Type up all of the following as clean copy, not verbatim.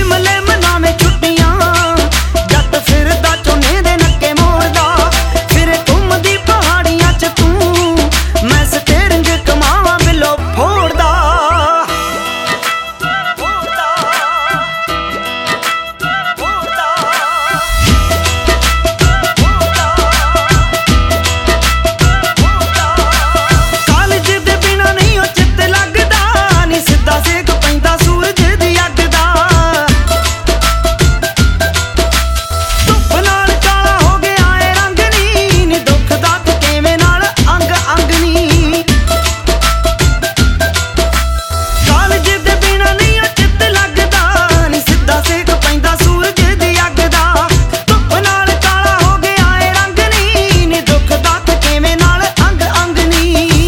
शिमले मनावे छुट्टियां जट फिरदा झोने दे नक्के मोड़दा फिरे घुमदी पहाड़ियां च तू मैं स्टीयरिंग कमावां बिलो फोड़दा कालज दे बिना नहीं ओ चित लगदा नी सिद्धा सेक पैंदा सूरज दी अग दा धुप नाल काला हो गया ए रंग नी दुख दा थकेवे नाल अंग अंग नी कालज दे बिना नहीं ओ चित लगदा नी सिद्धा सेक पैंदा सूरज दी अग दा धुप नाल काला हो गया ए रंग नी दुख दा थकेवे नाल अंग अंग नी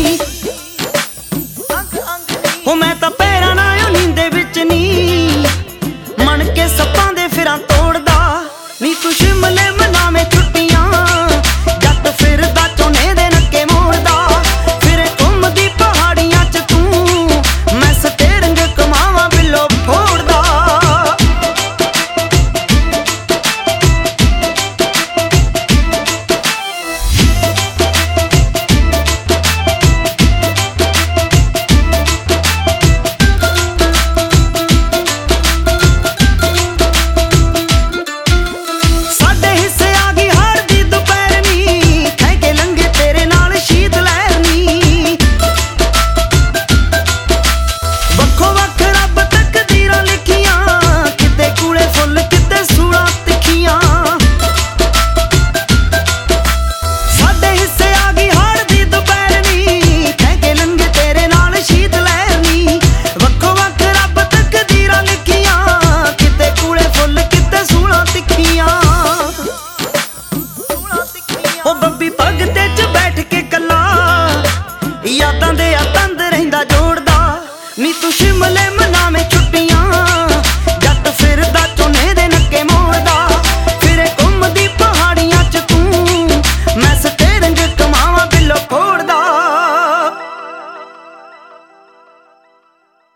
हो मैं तां पैरां नाल नींदे विच नी मन के सप्पां दे फिरां तोड़दा नी तू शिमले मनावे छुट्टियां जट फिरदा झोने दे नक्के मोड़दा फिरे घुमदी पहाड़ियां च तू मैं स्टीयरिंग कमावां बिलो फोड़दा साडे हिस्से आ गई हार दी दुपहर नी खह के लंघे तेरे नाल शीत लहर नी वक्खो वक्ख रब तकदीरां लिखियां किते कूड़े फुੱਲ किते सूलां तिखियां साडे हिस्से आ गई हार दी दुपहर नी खह के लंघे तेरे नाल शीत लहर नी वक्खो वक्ख रब तकदीरां लिखियां किते कूड़े फुੱਲ किते सूलां तिखियां ओ बब्बी भगते च बैठ के कला यादां दे आ तंद रहिंदा जोड़दा नी तू शिमले मनावे